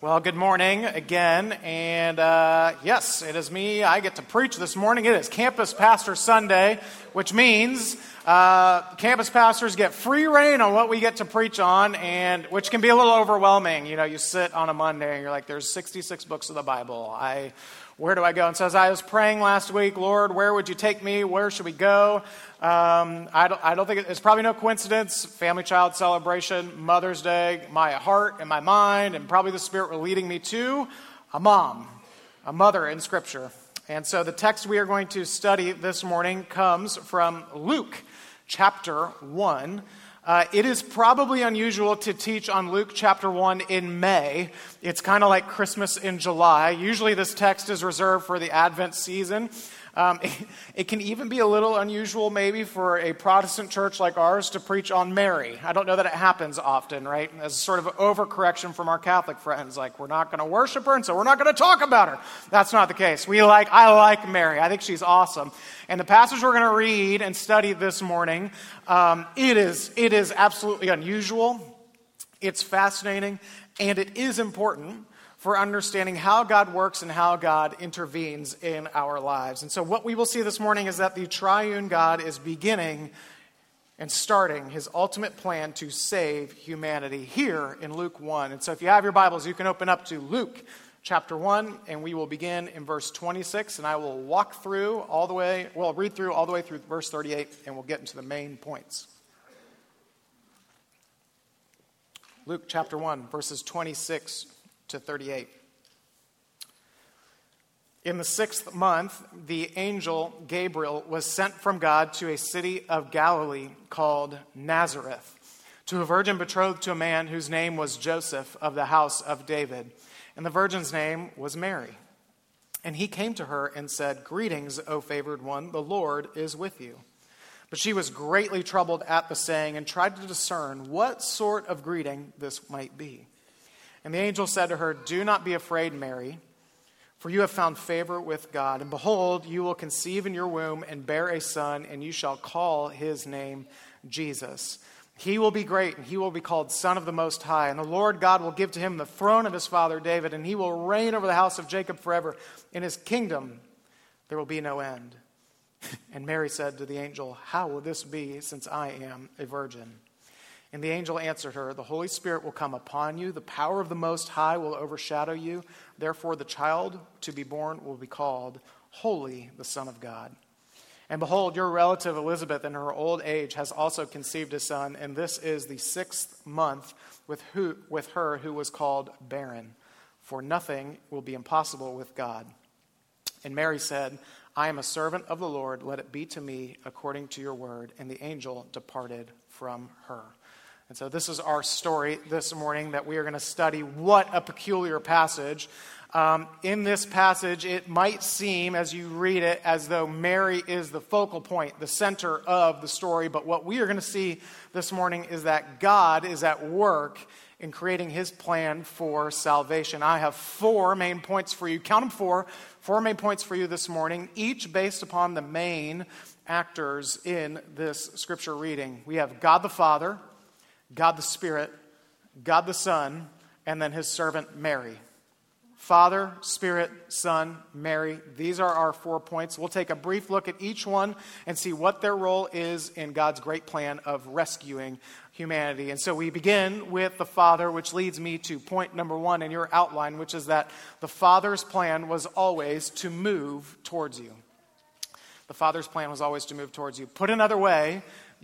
Well, good morning again, and yes, it is me. I get to preach this morning. It is Campus Pastor Sunday, which means campus pastors get free reign on what we get to preach on, and which can be a little overwhelming. You know, you sit on a Monday and you're like, there's 66 books of the Bible. Where do I go? And so as I was praying last week, Lord, where would you take me? Where should we go? I don't think it's probably no coincidence. Family Child Celebration, Mother's Day, my heart and my mind, and probably the Spirit were leading me to a mother in Scripture. And so the text we are going to study this morning comes from Luke chapter 1. It is probably unusual to teach on Luke chapter 1 in May. It's kind of like Christmas in July. Usually this text is reserved for the Advent season. It can even be a little unusual maybe for a Protestant church like ours to preach on Mary. I don't know that it happens often, right? As a sort of overcorrection from our Catholic friends, like we're not going to worship her, and so we're not going to talk about her. That's not the case. I like Mary. I think she's awesome. And the passage we're going to read and study this morning, it is absolutely unusual. It's fascinating, and it is important for understanding how God works and how God intervenes in our lives. And so what we will see this morning is that the triune God is beginning and starting his ultimate plan to save humanity here in Luke 1. And so if you have your Bibles, you can open up to Luke chapter 1, and we will begin in verse 26, and I will read through all the way through verse 38, and we'll get into the main points. Luke chapter 1, verses 26 to 38. In the 6th month, the angel Gabriel was sent from God to a city of Galilee called Nazareth, to a virgin betrothed to a man whose name was Joseph of the house of David. And the virgin's name was Mary. And he came to her and said, "Greetings, O favored one, the Lord is with you." But she was greatly troubled at the saying and tried to discern what sort of greeting this might be. And the angel said to her, "Do not be afraid, Mary, for you have found favor with God. And behold, you will conceive in your womb and bear a son, and you shall call his name Jesus. He will be great, and he will be called Son of the Most High. And the Lord God will give to him the throne of his father David, and he will reign over the house of Jacob forever. In his kingdom there will be no end." And Mary said to the angel, "How will this be, since I am a virgin?" And the angel answered her, "The Holy Spirit will come upon you. The power of the Most High will overshadow you. Therefore the child to be born will be called Holy, the Son of God. And behold, your relative Elizabeth in her old age has also conceived a son, and this is the 6th month with her who was called barren. For nothing will be impossible with God." And Mary said, "I am a servant of the Lord. Let it be to me according to your word." And the angel departed from her. And so this is our story this morning that we are going to study. What a peculiar passage. In this passage, it might seem, as you read it, as though Mary is the focal point, the center of the story. But what we are going to see this morning is that God is at work in creating his plan for salvation. I have 4 main points for you. Count them, 4. 4 main points for you this morning, each based upon the main actors in this scripture reading. We have God the Father, God the Spirit, God the Son, and then his servant Mary. Father, Spirit, Son, Mary. These are our 4 points. We'll take a brief look at each one and see what their role is in God's great plan of rescuing humanity. And so we begin with the Father, which leads me to point number 1 in your outline, which is that the Father's plan was always to move towards you. The Father's plan was always to move towards you. Put another way,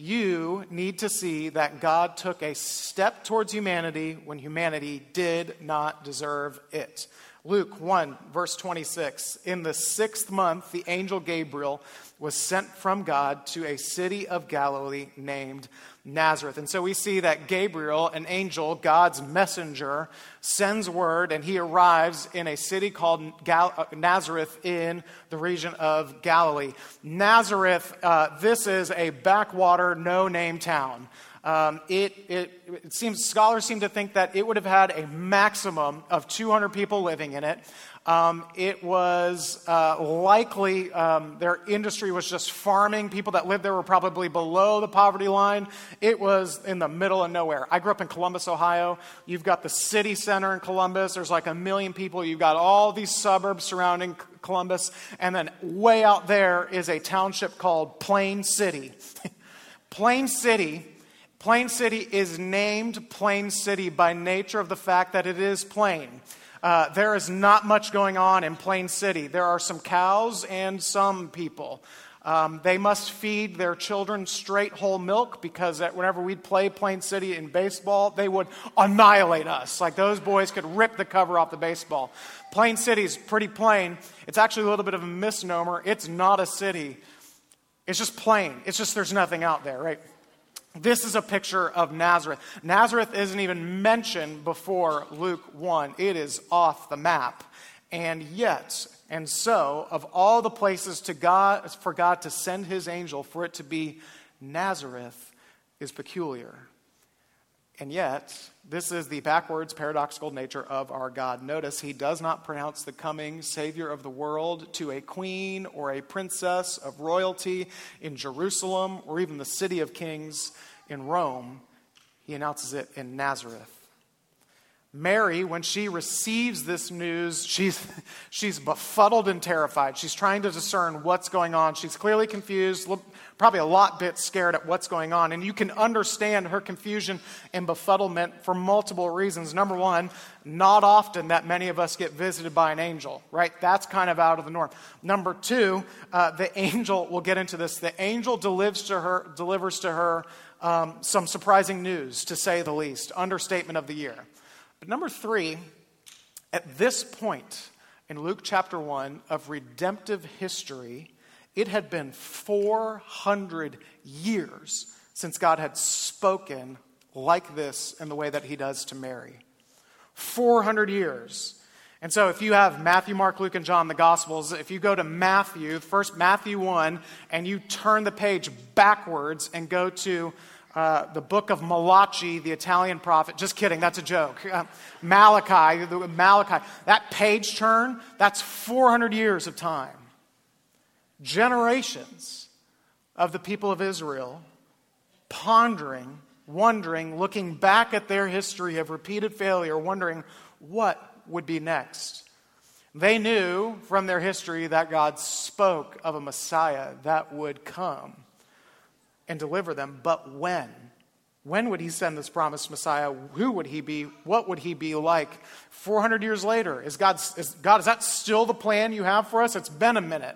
you need to see that God took a step towards humanity when humanity did not deserve it. Luke 1, verse 26. In the 6th month, the angel Gabriel was sent from God to a city of Galilee named Nazareth. And so we see that Gabriel, an angel, God's messenger, sends word, and he arrives in a city called Nazareth in the region of Galilee. Nazareth, this is a backwater, no-name town. It seems, scholars seem to think that it would have had a maximum of 200 people living in it. It was likely their industry was just farming. People that lived there were probably below the poverty line. It was in the middle of nowhere. I grew up in Columbus, Ohio. You've got the city center in Columbus. There's like 1 million people. You've got all these suburbs surrounding Columbus. And then way out there is a township called Plain City. Plain City is named Plain City by nature of the fact that it is plain. There is not much going on in Plain City. There are some cows and some people. They must feed their children straight whole milk because whenever we'd play Plain City in baseball, they would annihilate us. Like those boys could rip the cover off the baseball. Plain City's pretty plain. It's actually a little bit of a misnomer. It's not a city. It's just plain. It's just there's nothing out there, right? This is a picture of Nazareth. Nazareth isn't even mentioned before Luke 1. It is off the map. And yet, and so, of all the places for God to send his angel, for it to be Nazareth is peculiar. And yet, this is the backwards, paradoxical nature of our God. Notice, he does not pronounce the coming Savior of the world to a queen or a princess of royalty in Jerusalem or even the city of kings in Rome. He announces it in Nazareth. Mary, when she receives this news, she's befuddled and terrified. She's trying to discern what's going on. She's clearly confused, probably a bit scared at what's going on. And you can understand her confusion and befuddlement for multiple reasons. Number one, not often that many of us get visited by an angel, right? That's kind of out of the norm. Number two, the angel, we'll get into this, the angel delivers to her some surprising news, to say the least. Understatement of the year. But number three, at this point in Luke chapter 1 of redemptive history, it had been 400 years since God had spoken like this in the way that he does to Mary. 400 years. And so if you have Matthew, Mark, Luke, and John, the Gospels, if you go to Matthew, first Matthew 1, and you turn the page backwards and go to the book of Malachi, the Italian prophet. Just kidding, that's a joke. Malachi. That page turn, that's 400 years of time. Generations of the people of Israel pondering, wondering, looking back at their history of repeated failure, wondering what would be next. They knew from their history that God spoke of a Messiah that would come and deliver them. But when? When would he send this promised Messiah? Who would he be? What would he be like? 400 years later, is that still the plan you have for us? It's been a minute.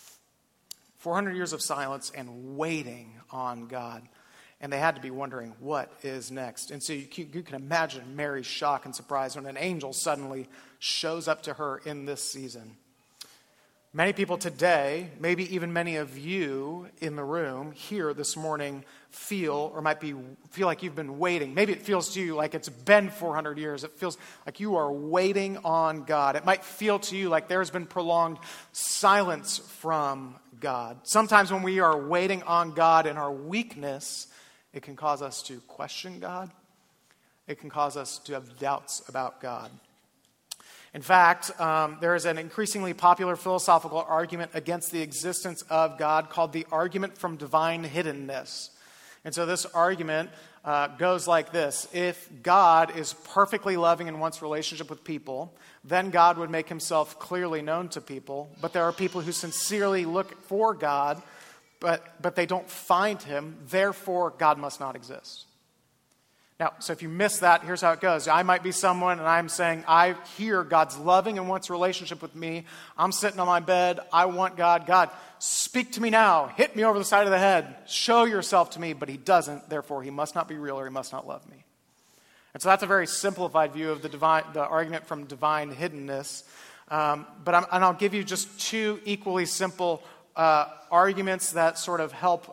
400 years of silence and waiting on God. And they had to be wondering, what is next? And so you can imagine Mary's shock and surprise when an angel suddenly shows up to her in this season. Many people today, maybe even many of you in the room here this morning, feel like you've been waiting. Maybe it feels to you like it's been 400 years. It feels like you are waiting on God. It might feel to you like there's been prolonged silence from God. Sometimes when we are waiting on God in our weakness, it can cause us to question God. It can cause us to have doubts about God. In fact, there is an increasingly popular philosophical argument against the existence of God called the argument from divine hiddenness. And so this argument goes like this. If God is perfectly loving and wants relationship with people, then God would make himself clearly known to people. But there are people who sincerely look for God, but they don't find him. Therefore, God must not exist. Now, so if you miss that, here's how it goes. I might be someone and I'm saying, I hear God's loving and wants a relationship with me. I'm sitting on my bed. I want God. God, speak to me now. Hit me over the side of the head. Show yourself to me. But he doesn't. Therefore, he must not be real or he must not love me. And so that's a very simplified view of the argument from divine hiddenness. But I'll give you just two equally simple arguments that sort of help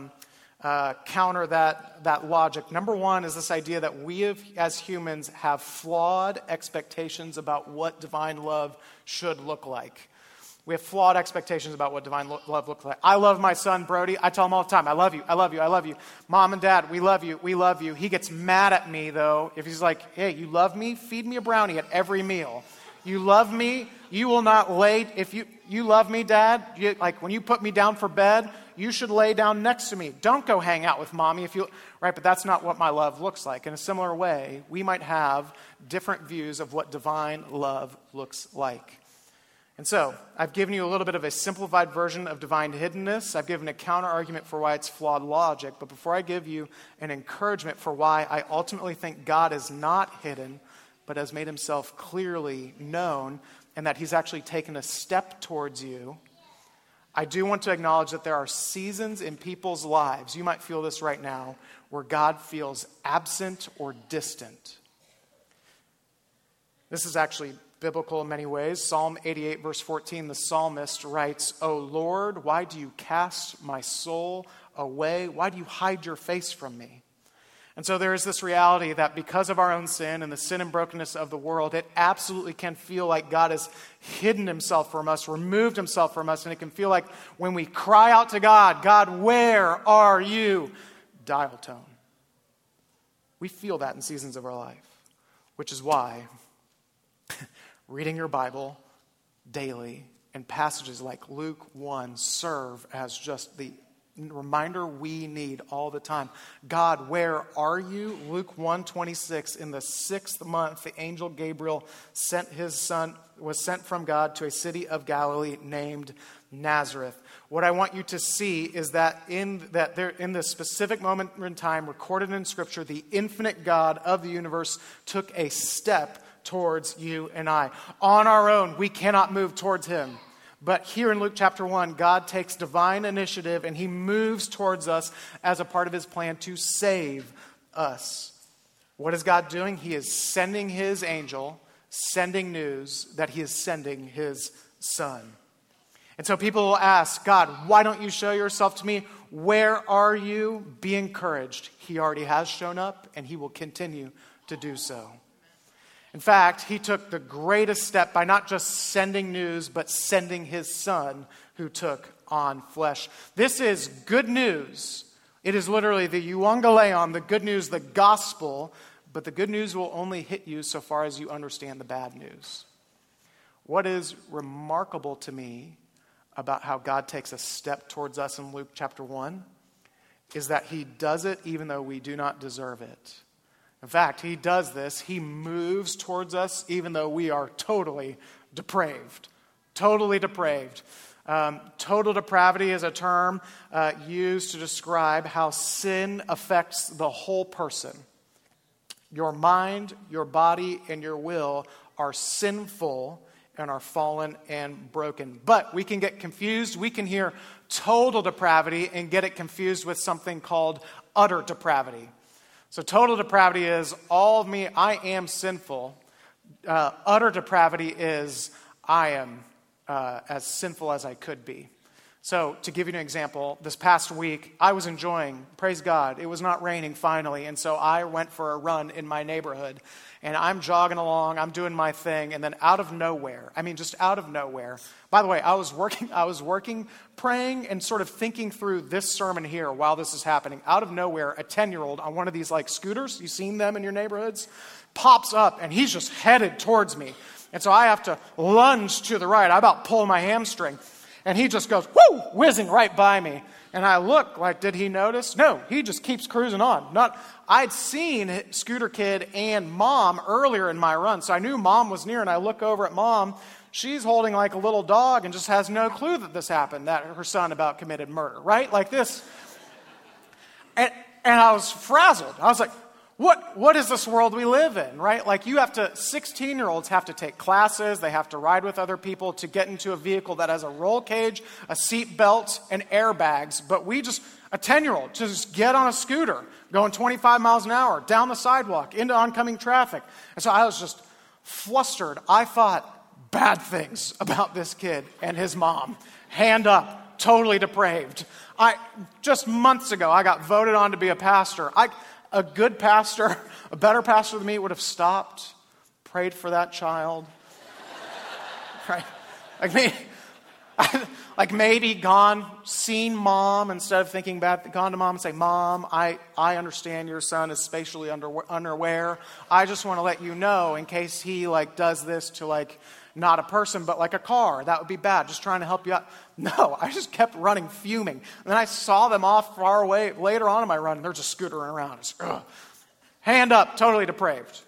counter that logic. Number one is this idea that we as humans have flawed expectations about what divine love should look like. We have flawed expectations about what divine love looks like. I love my son, Brody. I tell him all the time, I love you, I love you, I love you. Mom and Dad, we love you, we love you. He gets mad at me, though, if he's like, hey, you love me? Feed me a brownie at every meal. You love me? You will not lay, if you love me, Dad, like when you put me down for bed, you should lay down next to me. Don't go hang out with mommy right? But that's not what my love looks like. In a similar way, we might have different views of what divine love looks like. And so, I've given you a little bit of a simplified version of divine hiddenness. I've given a counter argument for why it's flawed logic. But before I give you an encouragement for why I ultimately think God is not hidden, but has made himself clearly known, and that he's actually taken a step towards you, I do want to acknowledge that there are seasons in people's lives, you might feel this right now, where God feels absent or distant. This is actually biblical in many ways. Psalm 88, verse 14, the psalmist writes, "O Lord, why do you cast my soul away? Why do you hide your face from me?" And so there is this reality that because of our own sin and the sin and brokenness of the world, it absolutely can feel like God has hidden himself from us, removed himself from us, and it can feel like when we cry out to God, God, where are you? Dial tone. We feel that in seasons of our life, which is why reading your Bible daily and passages like Luke 1 serve as just the reminder we need all the time. God, where are you? Luke 1:26, in the 6th month, the angel Gabriel was sent from God to a city of Galilee named Nazareth. What I want you to see is that in this specific moment in time recorded in Scripture, the infinite God of the universe took a step towards you and I. On our own, we cannot move towards him. But here in Luke chapter 1, God takes divine initiative and he moves towards us as a part of his plan to save us. What is God doing? He is sending his angel, sending news that he is sending his son. And so people will ask, God, why don't you show yourself to me? Where are you? Be encouraged. He already has shown up and he will continue to do so. In fact, he took the greatest step by not just sending news, but sending his son who took on flesh. This is good news. It is literally the euangelion, the good news, the gospel, but the good news will only hit you so far as you understand the bad news. What is remarkable to me about how God takes a step towards us in Luke chapter 1 is that he does it even though we do not deserve it. In fact, he does this. He moves towards us even though we are totally depraved. Totally depraved. Total depravity is a term used to describe how sin affects the whole person. Your mind, your body, and your will are sinful and are fallen and broken. But we can get confused. We can hear total depravity and get it confused with something called utter depravity. So total depravity is all of me, I am sinful. Utter depravity is I am as sinful as I could be. So to give you an example, this past week, I was enjoying, praise God, it was not raining finally, and so I went for a run in my neighborhood, and I'm jogging along, I'm doing my thing, and then out of nowhere, just out of nowhere, by the way, I was working, praying, and sort of thinking through this sermon here while this is happening. Out of nowhere, a 10-year-old on one of these like scooters, you've seen them in your neighborhoods, pops up, and he's just headed towards me. And so I have to lunge to the right. I about pull my hamstring. And he just goes, whoo, whizzing right by me. And I look like, did he notice? No, he just keeps cruising on. I'd seen Scooter Kid and Mom earlier in my run, so I knew Mom was near, and I look over at Mom. She's holding like a little dog and just has no clue that this happened, that her son about committed murder, right? Like this. And I was frazzled. I was like, what is this world we live in, right? Like 16-year-olds have to take classes, they have to ride with other people to get into a vehicle that has a roll cage, a seat belt, and airbags. But a 10-year-old, just get on a scooter, going 25 miles an hour, down the sidewalk, into oncoming traffic. And so I was just flustered. I thought bad things about this kid and his mom. Hand up, totally depraved. Just months ago, I got voted on to be a pastor. A good pastor, a better pastor than me would have stopped, prayed for that child. Right? Like maybe seen mom, instead of thinking back, gone to mom and say, Mom, I understand your son is spatially unaware. I just want to let you know in case he like does this to like not a person, but like a car. That would be bad. Just trying to help you out. No, I just kept running, fuming. And then I saw them off far away. Later on in my run, they're just scootering around. Just, hand up, totally depraved.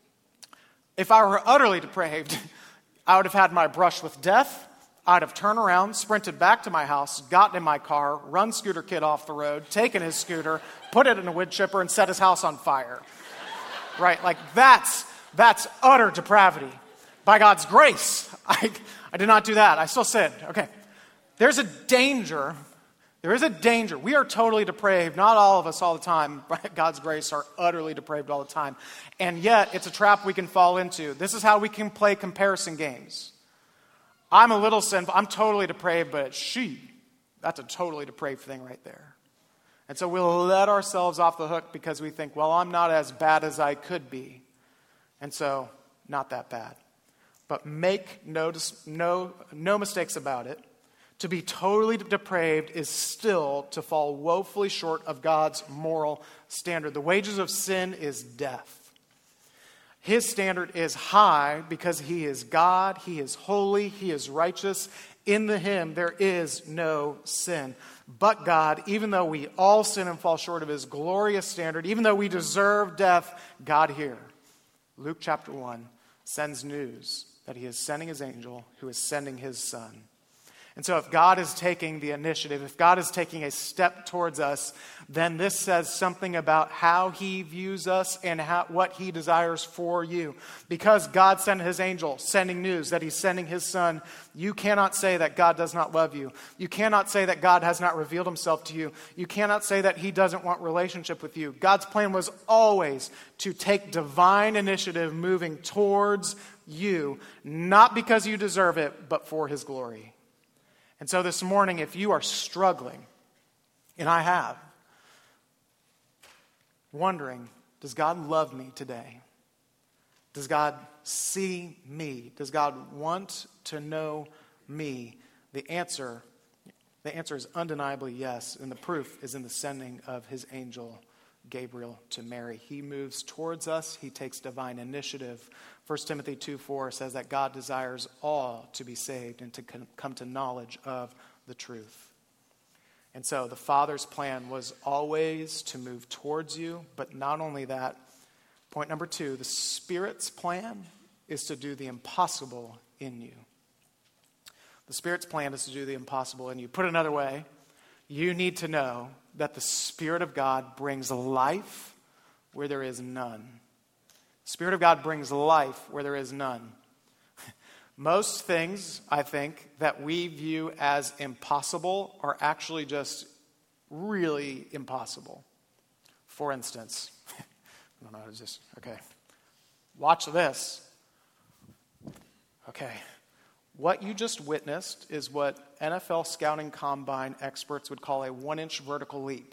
If I were utterly depraved, I would have had my brush with death. I'd have turned around, sprinted back to my house, gotten in my car, run Scooter Kid off the road, taken his scooter, put it in a wood chipper, and set his house on fire. Right? Like that's utter depravity. By God's grace, I did not do that. I still sinned. Okay. There's a danger. There is a danger. We are totally depraved. Not all of us all the time, by God's grace, are utterly depraved all the time. And yet, it's a trap we can fall into. This is how we can play comparison games. I'm a little sinful. I'm totally depraved, but that's a totally depraved thing right there. And so we'll let ourselves off the hook because we think, well, I'm not as bad as I could be. And so, not that bad. But make no mistakes about it. To be totally depraved is still to fall woefully short of God's moral standard. The wages of sin is death. His standard is high because he is God, he is holy, he is righteous. In him there is no sin. But God, even though we all sin and fall short of his glorious standard, even though we deserve death, God here, Luke chapter 1, sends news that he is sending his angel who is sending his son. And so if God is taking the initiative, if God is taking a step towards us, then this says something about how he views us and what he desires for you. Because God sent his angel, sending news that he's sending his son, you cannot say that God does not love you. You cannot say that God has not revealed himself to you. You cannot say that he doesn't want relationship with you. God's plan was always to take divine initiative moving towards you, not because you deserve it, but for his glory. And so this morning, if you are struggling, and I have, wondering, does God love me today? Does God see me? Does God want to know me? The answer is undeniably yes, and the proof is in the sending of his angel Gabriel to Mary. He moves towards us. He takes divine initiative. 1 Timothy 2:4 says that God desires all to be saved and to come to knowledge of the truth. And so the Father's plan was always to move towards you, but not only that. Point number 2, the Spirit's plan is to do the impossible in you. The Spirit's plan is to do the impossible in you. Put another way, you need to know that the Spirit of God brings life where there is none. The Spirit of God brings life where there is none. Most things, I think, that we view as impossible are actually just really impossible. For instance, I don't know, it's just, okay. Watch this. Okay. What you just witnessed is what NFL scouting combine experts would call a 1-inch vertical leap.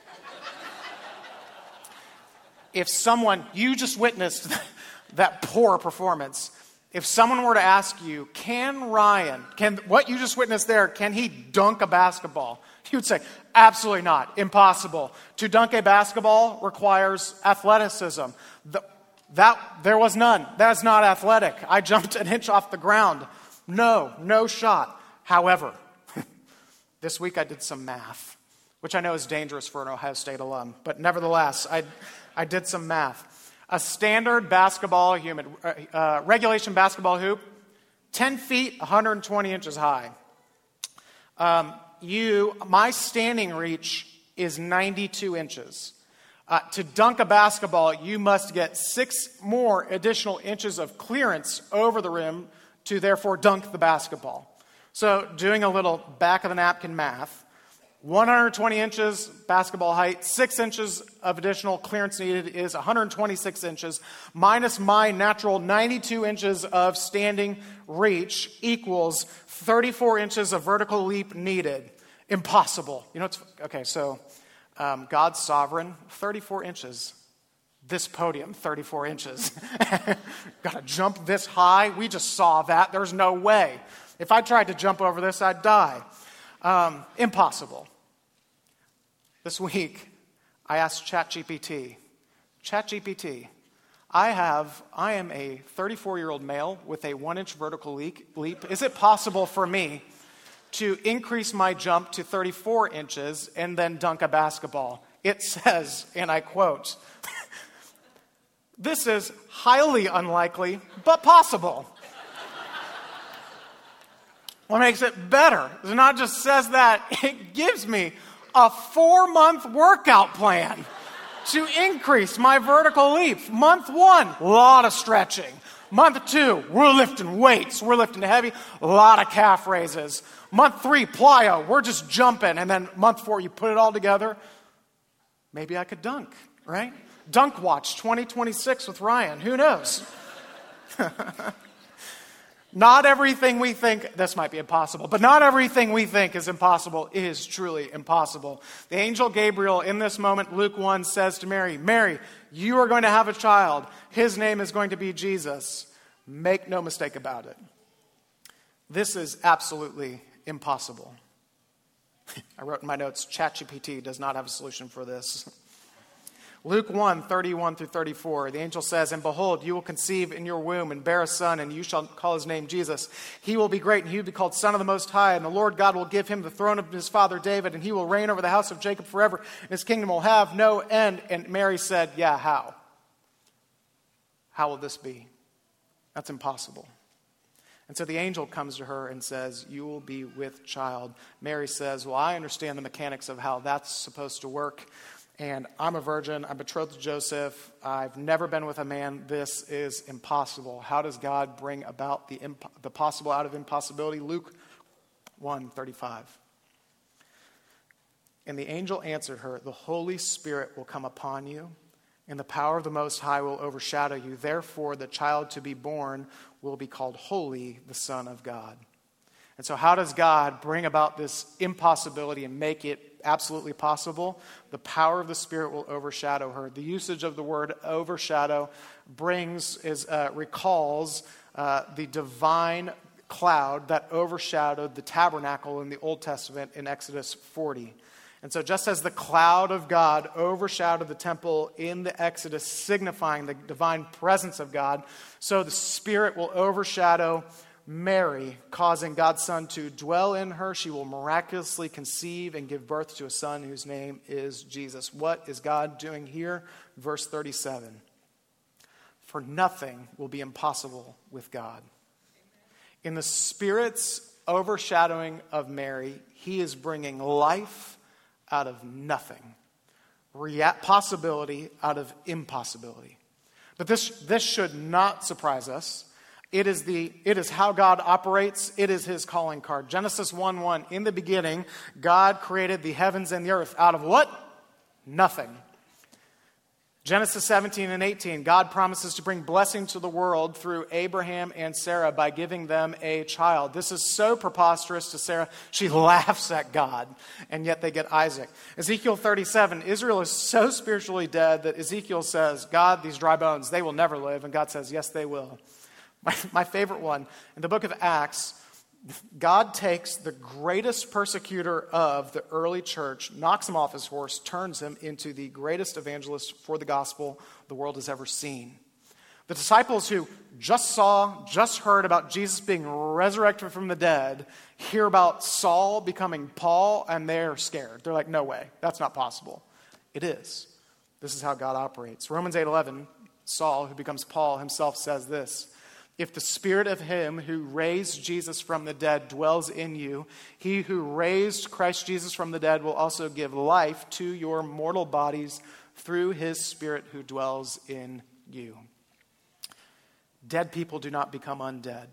If you just witnessed that poor performance, if someone were to ask you, what you just witnessed there, can he dunk a basketball? You would say, absolutely not, impossible. To dunk a basketball requires athleticism. There was none. That is not athletic. I jumped an inch off the ground. No shot. However, this week I did some math, which I know is dangerous for an Ohio State alum, but nevertheless, I did some math. A standard regulation basketball hoop, 10 feet, 120 inches high. My standing reach is 92 inches. To dunk a basketball, you must get 6 more additional inches of clearance over the rim to therefore dunk the basketball. So doing a little back of the napkin math, 120 inches basketball height, 6 inches of additional clearance needed is 126 inches, minus my natural 92 inches of standing reach equals 34 inches of vertical leap needed. Impossible. So God's sovereign, 34 inches. This podium, 34 inches. Got to jump this high. We just saw that. There's no way. If I tried to jump over this, I'd die. Impossible. This week, I asked ChatGPT, I am a 34-year-old male with a 1-inch vertical leap. Is it possible for me to increase my jump to 34 inches and then dunk a basketball? It says, and I quote, "This is highly unlikely, but possible." What makes it better is it not just says that, it gives me a 4-month workout plan to increase my vertical leap. Month 1, a lot of stretching. Month 2, we're lifting weights. We're lifting heavy, a lot of calf raises. Month 3, plyo, we're just jumping. And then month 4, you put it all together. Maybe I could dunk, right? Dunk Watch 2026 with Ryan. Who knows? Not everything we think, this might be impossible, but not everything we think is impossible is truly impossible. The angel Gabriel in this moment, Luke 1, says to Mary, "Mary, you are going to have a child. His name is going to be Jesus. Make no mistake about it." This is absolutely impossible. I wrote in my notes, ChatGPT does not have a solution for this. Luke 1, 31 through 34, the angel says, "And behold, you will conceive in your womb and bear a son, and you shall call his name Jesus. He will be great, and he will be called Son of the Most High, and the Lord God will give him the throne of his father David, and he will reign over the house of Jacob forever, and his kingdom will have no end." And Mary said, "Yeah, how? How will this be? That's impossible." And so the angel comes to her and says, "You will be with child." Mary says, "Well, I understand the mechanics of how that's supposed to work. And I'm a virgin. I'm betrothed to Joseph. I've never been with a man. This is impossible." How does God bring about the possible out of impossibility? Luke 1:35. "And the angel answered her, 'The Holy Spirit will come upon you, and the power of the Most High will overshadow you. Therefore, the child to be born will be called Holy, the Son of God.'" And so how does God bring about this impossibility and make it absolutely possible? The power of the Spirit will overshadow her. The usage of the word overshadow recalls the divine cloud that overshadowed the tabernacle in the Old Testament in Exodus 40. And so just as the cloud of God overshadowed the temple in the Exodus, signifying the divine presence of God, so the Spirit will overshadow Mary, causing God's Son to dwell in her. She will miraculously conceive and give birth to a son whose name is Jesus. What is God doing here? Verse 37. "For nothing will be impossible with God." In the Spirit's overshadowing of Mary, he is bringing life out of nothing. Possibility out of impossibility. But this should not surprise us. It is how God operates. It is his calling card. Genesis 1:1, "In the beginning, God created the heavens and the earth." Out of what? Nothing. Genesis 17 and 18, God promises to bring blessing to the world through Abraham and Sarah by giving them a child. This is so preposterous to Sarah, she laughs at God, and yet they get Isaac. Ezekiel 37, Israel is so spiritually dead that Ezekiel says, "God, these dry bones, they will never live." And God says, "Yes, they will." My favorite one, in the book of Acts, God takes the greatest persecutor of the early church, knocks him off his horse, turns him into the greatest evangelist for the gospel the world has ever seen. The disciples who just heard about Jesus being resurrected from the dead, hear about Saul becoming Paul, and they're scared. They're like, "No way, that's not possible." It is. This is how God operates. Romans 8:11, Saul, who becomes Paul, himself says this, "If the Spirit of him who raised Jesus from the dead dwells in you, he who raised Christ Jesus from the dead will also give life to your mortal bodies through his Spirit who dwells in you." Dead people do not become undead.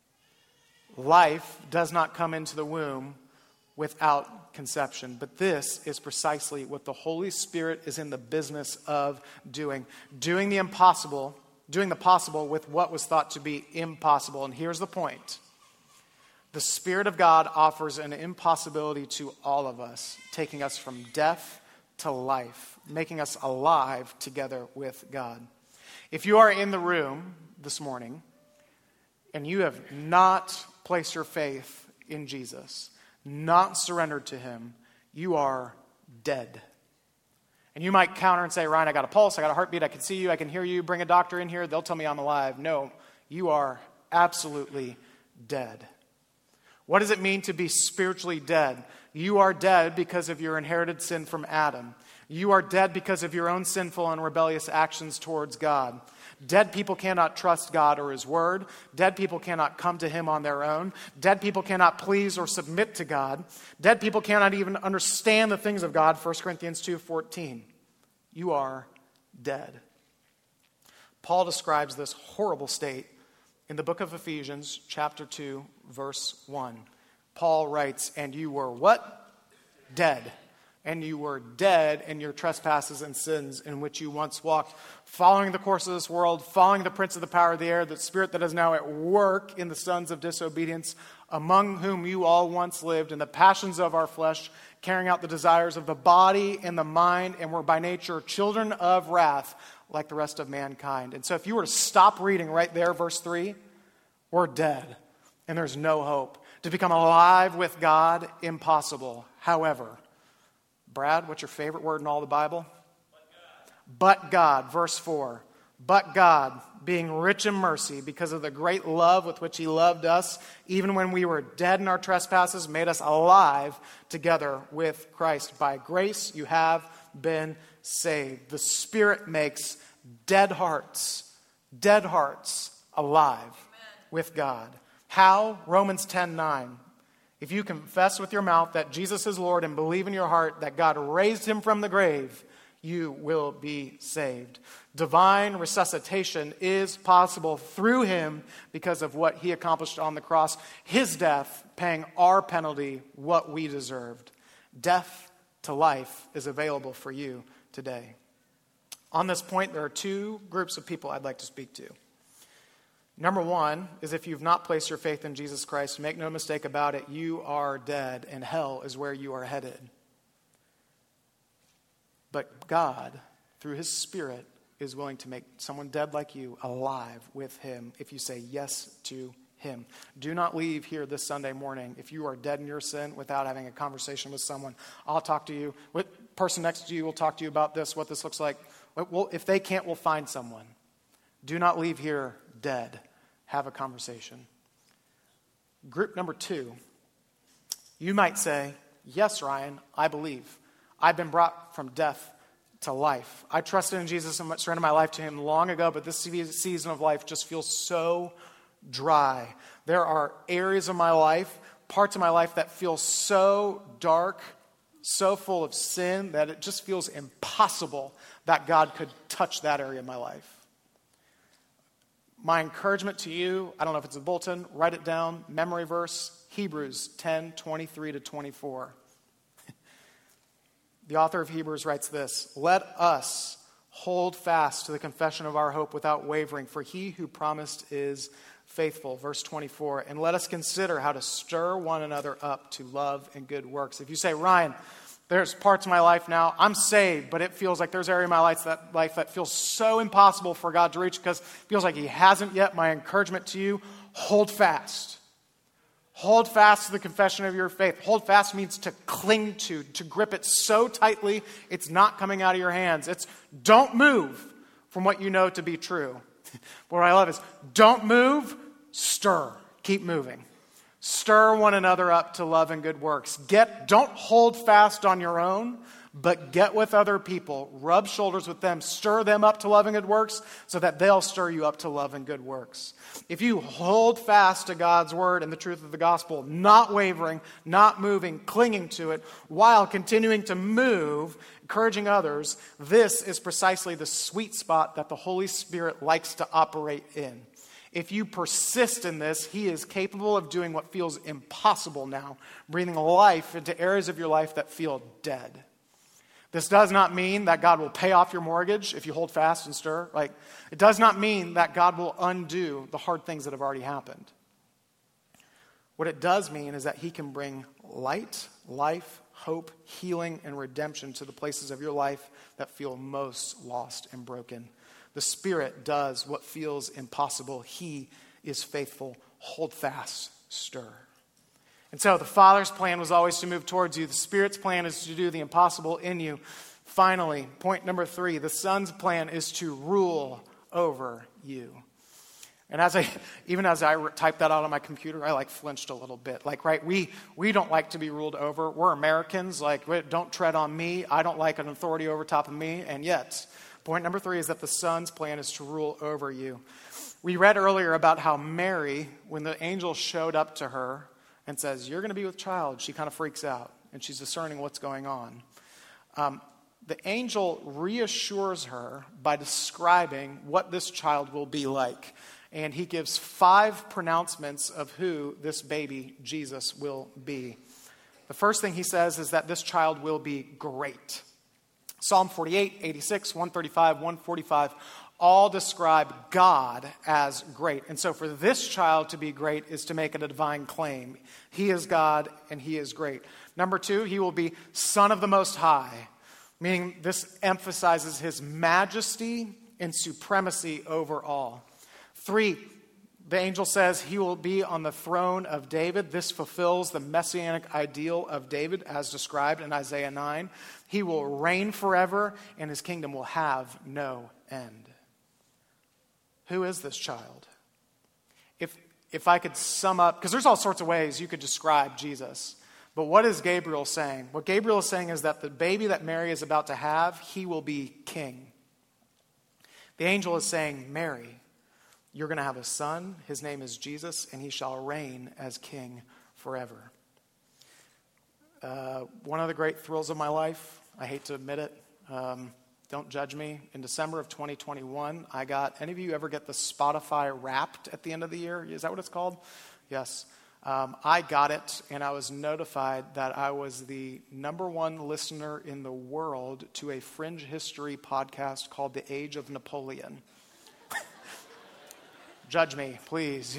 Life does not come into the womb without conception. But this is precisely what the Holy Spirit is in the business of doing. Doing the possible with what was thought to be impossible. And here's the point. The Spirit of God offers an impossibility to all of us, taking us from death to life, making us alive together with God. If you are in the room this morning and you have not place your faith in Jesus, not surrendered to him, you are dead. And you might counter and say, Ryan, I got a pulse, I got a heartbeat, I can see you, I can hear you, bring a doctor in here, they'll tell me I'm alive. No, you are absolutely dead. What does it mean to be spiritually dead? You are dead because of your inherited sin from Adam. You are dead because of your own sinful and rebellious actions towards God. Dead people cannot trust God or his word. Dead people cannot come to him on their own. Dead people cannot please or submit to God. Dead people cannot even understand the things of God, 1 Corinthians 2:14. You are dead. Paul describes this horrible state in the book of Ephesians, chapter 2, verse 1. Paul writes, and you were what? Dead. And you were dead in your trespasses and sins in which you once walked, following the course of this world, following the prince of the power of the air, the spirit that is now at work in the sons of disobedience, among whom you all once lived in the passions of our flesh, carrying out the desires of the body and the mind, and were by nature children of wrath, like the rest of mankind. And so if you were to stop reading right there, verse 3, we're dead, and there's no hope. To become alive with God, impossible. However, Brad, what's your favorite word in all the Bible? But God, verse 4. But God, being rich in mercy, because of the great love with which he loved us, even when we were dead in our trespasses, made us alive together with Christ. By grace you have been saved. The Spirit makes dead hearts alive with God. How? Romans 10:9. If you confess with your mouth that Jesus is Lord and believe in your heart that God raised him from the grave, you will be saved. Divine resuscitation is possible through him because of what he accomplished on the cross. His death paying our penalty, what we deserved. Death to life is available for you today. On this point, there are two groups of people I'd like to speak to. Number one is if you've not placed your faith in Jesus Christ, make no mistake about it, you are dead and hell is where you are headed. But God, through his Spirit, is willing to make someone dead like you alive with him if you say yes to him. Do not leave here this Sunday morning if you are dead in your sin without having a conversation with someone. I'll talk to you. The person next to you will talk to you about this, what this looks like. Well, if they can't, we'll find someone. Do not leave here dead. Have a conversation. Group number two. You might say, yes, Ryan, I believe. I've been brought from death to life. I trusted in Jesus and surrendered my life to him long ago, but this season of life just feels so dry. There are areas of my life, parts of my life that feel so dark, so full of sin, that it just feels impossible that God could touch that area of my life. My encouragement to you, I don't know if it's a bulletin, write it down, memory verse, Hebrews 10:23-24. The author of Hebrews writes this, let us hold fast to the confession of our hope without wavering, for he who promised is faithful. Verse 24, and let us consider how to stir one another up to love and good works. If you say, Ryan, there's parts of my life now, I'm saved, but it feels like there's area of my life that feels so impossible for God to reach because it feels like he hasn't yet. My encouragement to you, hold fast. Hold fast to the confession of your faith. Hold fast means to cling to grip it so tightly it's not coming out of your hands. It's don't move from what you know to be true. What I love is don't move, stir. Keep moving. Stir one another up to love and good works. Don't hold fast on your own, but get with other people. Rub shoulders with them. Stir them up to love and good works so that they'll stir you up to love and good works. If you hold fast to God's word and the truth of the gospel, not wavering, not moving, clinging to it, while continuing to move, encouraging others, this is precisely the sweet spot that the Holy Spirit likes to operate in. If you persist in this, he is capable of doing what feels impossible now, breathing life into areas of your life that feel dead. This does not mean that God will pay off your mortgage if you hold fast and stir. It does not mean that God will undo the hard things that have already happened. What it does mean is that he can bring light, life, hope, healing, and redemption to the places of your life that feel most lost and broken. The Spirit does what feels impossible. He is faithful. Hold fast. stir. And so the Father's plan was always to move towards you. The Spirit's plan is to do the impossible in you. Finally, point number 3, the Son's plan is to rule over you. And even as I typed that out on my computer, I flinched a little bit. Right, we don't like to be ruled over. We're Americans. Don't tread on me. I don't like an authority over top of me. And yet, point number 3 is that the Son's plan is to rule over you. We read earlier about how Mary, when the angel showed up to her and says, "You're going to be with child," she kind of freaks out and she's discerning what's going on. The angel reassures her by describing what this child will be like. And he gives 5 pronouncements of who this baby, Jesus, will be. The first thing he says is that this child will be great. Psalm 48, 86, 135, 145 all describe God as great. And so for this child to be great is to make it a divine claim. He is God and he is great. Number 2, he will be Son of the Most High, meaning this emphasizes his majesty and supremacy over all. 3, the angel says he will be on the throne of David. This fulfills the messianic ideal of David as described in Isaiah 9. He will reign forever and his kingdom will have no end. Who is this child? If I could sum up, because there's all sorts of ways you could describe Jesus, but what is Gabriel saying? What Gabriel is saying is that the baby that Mary is about to have, he will be king. The angel is saying, Mary, you're going to have a son. His name is Jesus, and he shall reign as king forever. One of the great thrills of my life, I hate to admit it, don't judge me. In December of 2021, any of you ever get the Spotify Wrapped at the end of the year? Is that what it's called? Yes. I got it, and I was notified that I was the #1 listener in the world to a fringe history podcast called The Age of Napoleon. Judge me, please.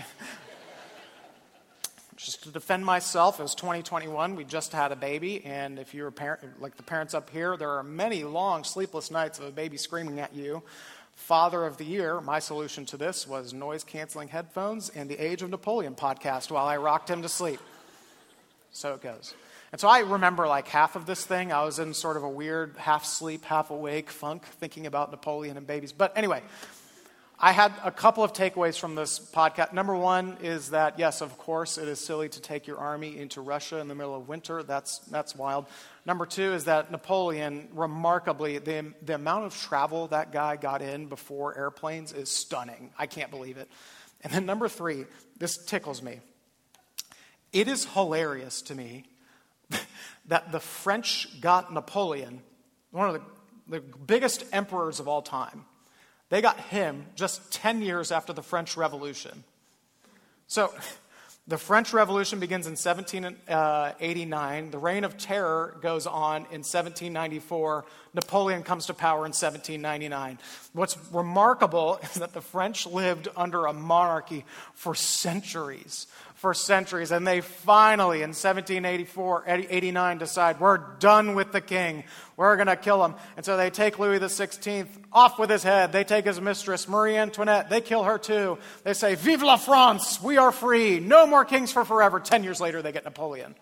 Just to defend myself, it was 2021. We just had a baby, and if you're a parent, like the parents up here, there are many long sleepless nights of a baby screaming at you. Father of the Year, my solution to this was noise-canceling headphones and the Age of Napoleon podcast while I rocked him to sleep. So it goes. And so I remember half of this thing. I was in sort of a weird half-sleep, half-awake funk thinking about Napoleon and babies. But anyway, I had a couple of takeaways from this podcast. Number 1 is that, yes, of course, it is silly to take your army into Russia in the middle of winter. That's wild. Number 2 is that Napoleon, remarkably, the amount of travel that guy got in before airplanes is stunning. I can't believe it. And then number 3, this tickles me. It is hilarious to me that the French got Napoleon, one of the biggest emperors of all time. They got him just 10 years after the French Revolution. So the French Revolution begins in 1789. The Reign of Terror goes on in 1794. Napoleon comes to power in 1799. What's remarkable is that the French lived under a monarchy for centuries. And they finally, in 1789, decide, we're done with the king. We're going to kill him. And so they take Louis XVI off with his head. They take his mistress, Marie Antoinette. They kill her too. They say, Vive la France! We are free. No more kings for forever. 10 years later, they get Napoleon.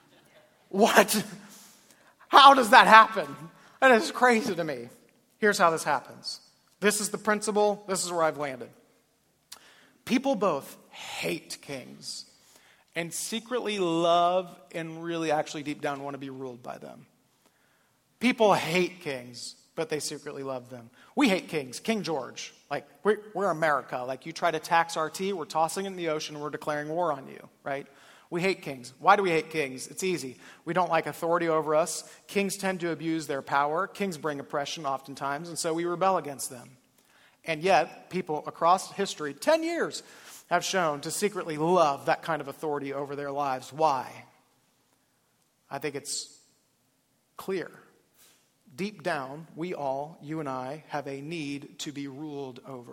What? How does that happen? That is crazy to me. Here's how this happens. This is the principle. This is where I've landed. People both hate kings and secretly love and really actually deep down want to be ruled by them. People hate kings, but they secretly love them. We hate kings. King George. We're America. You try to tax our tea, we're tossing it in the ocean, we're declaring war on you, right? We hate kings. Why do we hate kings? It's easy. We don't like authority over us. Kings tend to abuse their power. Kings bring oppression oftentimes, and so we rebel against them. And yet, people across history, 10 years, have shown to secretly love that kind of authority over their lives. Why? I think it's clear. Deep down, we all, you and I, have a need to be ruled over.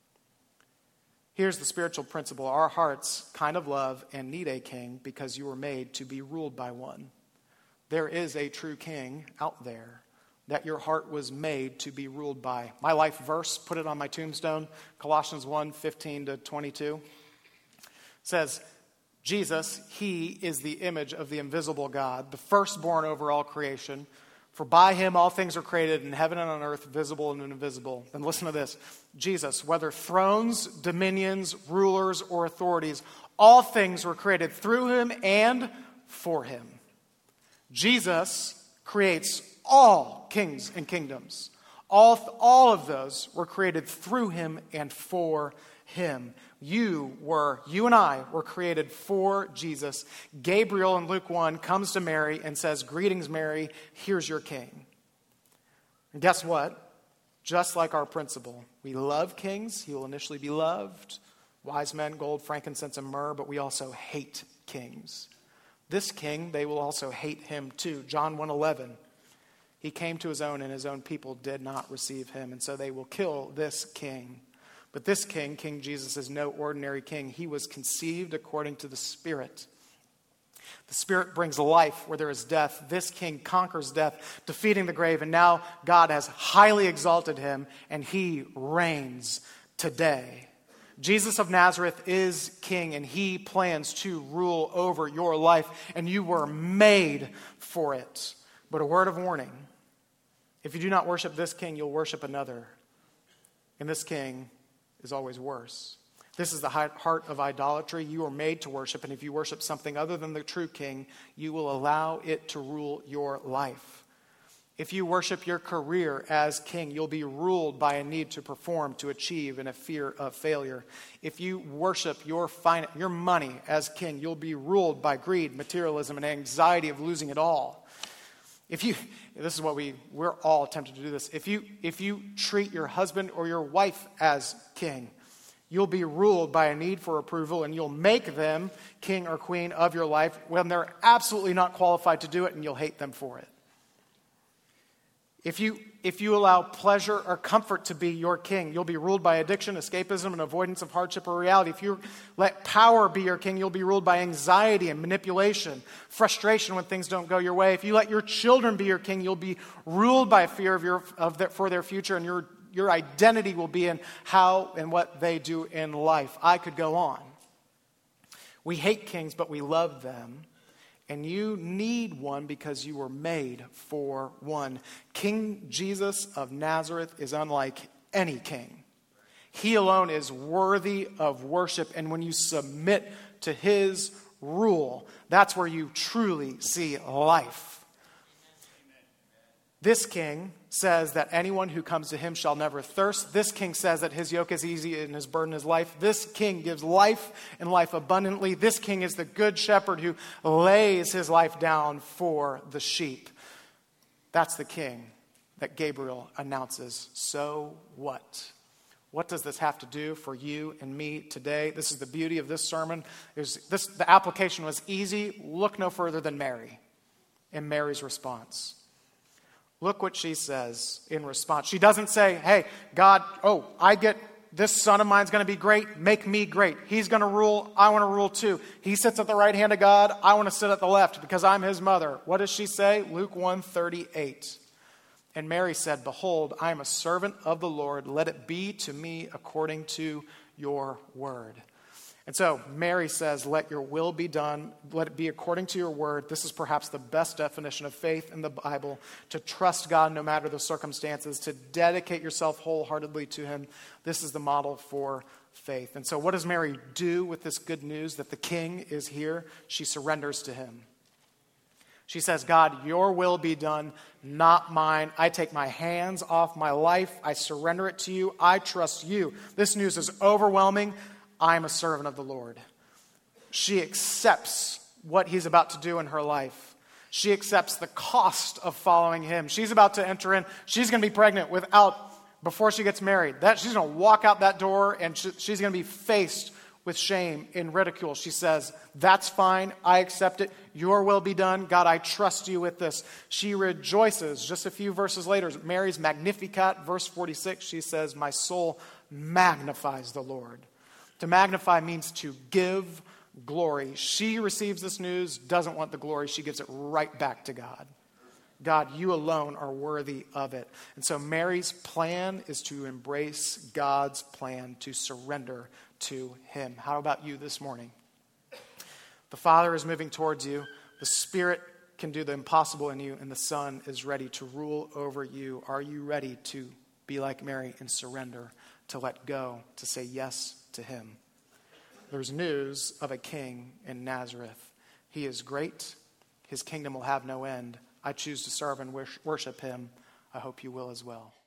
Here's the spiritual principle. Our hearts kind of love and need a king because you were made to be ruled by one. There is a true king out there that your heart was made to be ruled by. My life verse, put it on my tombstone, Colossians 1:15-22, says, Jesus, he is the image of the invisible God, the firstborn over all creation. For by him all things are created in heaven and on earth, visible and invisible. And listen to this. Jesus, whether thrones, dominions, rulers, or authorities, all things were created through him and for him. Jesus creates all kings and kingdoms. All of those were created through him and for him. You and I were created for Jesus. Gabriel in Luke 1 comes to Mary and says, "Greetings, Mary, here's your king." And guess what? Just like our principle, we love kings. He will initially be loved. Wise men, gold, frankincense, and myrrh, but we also hate kings. This king, they will also hate him too. John 1:11. He came to his own, and his own people did not receive him. And so they will kill this king. But this king, King Jesus, is no ordinary king. He was conceived according to the Spirit. The Spirit brings life where there is death. This king conquers death, defeating the grave. And now God has highly exalted him, and he reigns today. Jesus of Nazareth is king, and he plans to rule over your life, and you were made for it. But a word of warning: if you do not worship this king, you'll worship another. And this king is always worse. This is the heart of idolatry. You are made to worship, and if you worship something other than the true king, you will allow it to rule your life. If you worship your career as king, you'll be ruled by a need to perform, to achieve, and a fear of failure. If you worship your money as king, you'll be ruled by greed, materialism, and anxiety of losing it all. This is what we're all tempted to do this. If you treat your husband or your wife as king, you'll be ruled by a need for approval, and you'll make them king or queen of your life when they're absolutely not qualified to do it, and you'll hate them for it. If you allow pleasure or comfort to be your king, you'll be ruled by addiction, escapism, and avoidance of hardship or reality. If you let power be your king, you'll be ruled by anxiety and manipulation, frustration when things don't go your way. If you let your children be your king, you'll be ruled by fear for their future, and your identity will be in how and what they do in life. I could go on. We hate kings, but we love them. And you need one because you were made for one. King Jesus of Nazareth is unlike any king. He alone is worthy of worship. And when you submit to his rule, that's where you truly see life. This king says that anyone who comes to him shall never thirst. This king says that his yoke is easy and his burden is light. This king gives life and life abundantly. This king is the good shepherd who lays his life down for the sheep. That's the king that Gabriel announces. So what? What does this have to do for you and me today? This is the beauty of this sermon. The application was easy. Look no further than Mary and Mary's response. Look what she says in response. She doesn't say, "Hey, God, I get this son of mine's going to be great. Make me great. He's going to rule. I want to rule too. He sits at the right hand of God. I want to sit at the left because I'm his mother." What does she say? Luke 1:38. And Mary said, "Behold, I am a servant of the Lord. Let it be to me according to your word." And so Mary says, "Let your will be done. Let it be according to your word." This is perhaps the best definition of faith in the Bible: to trust God no matter the circumstances, to dedicate yourself wholeheartedly to him. This is the model for faith. And so what does Mary do with this good news that the king is here? She surrenders to him. She says, "God, your will be done, not mine. I take my hands off my life. I surrender it to you. I trust you." This news is overwhelming. I am a servant of the Lord. She accepts what he's about to do in her life. She accepts the cost of following him. She's about to enter in. She's going to be pregnant before she gets married. She's going to walk out that door, and she's going to be faced with shame and ridicule. She says, "That's fine. I accept it. Your will be done. God, I trust you with this." She rejoices. Just a few verses later, Mary's Magnificat, verse 46, she says, "My soul magnifies the Lord." To magnify means to give glory. She receives this news, doesn't want the glory. She gives it right back to God. God, you alone are worthy of it. And so Mary's plan is to embrace God's plan, to surrender to him. How about you this morning? The Father is moving towards you. The Spirit can do the impossible in you, and the Son is ready to rule over you. Are you ready to be like Mary and surrender, to let go, to say yes to him? There's news of a king in Nazareth. He is great. His kingdom will have no end. I choose to serve and worship him. I hope you will as well.